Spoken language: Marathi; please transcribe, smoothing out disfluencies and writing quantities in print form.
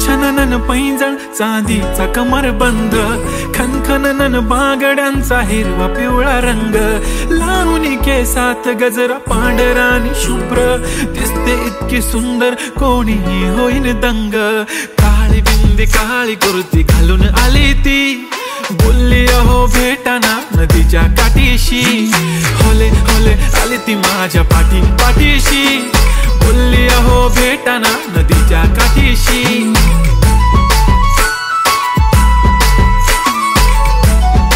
छननन पैंजण चांदीचा कमरबंद, खनखननन बांगड्यांचा हिरवा पिवळा रंग, लावणी केसात गजरा पांढरा आणि शुभ्र, दिसते इतकी सुंदर कोणीही होईन दंग. काळी बिंदी काळी कुर्ती घालून आली ती, बोलली अहो भेटाना नदीच्या काठीशी. होले होले आली ती माझ्या पाठीशी, बोलली अहो भेटाना नदीच्या काठीशी.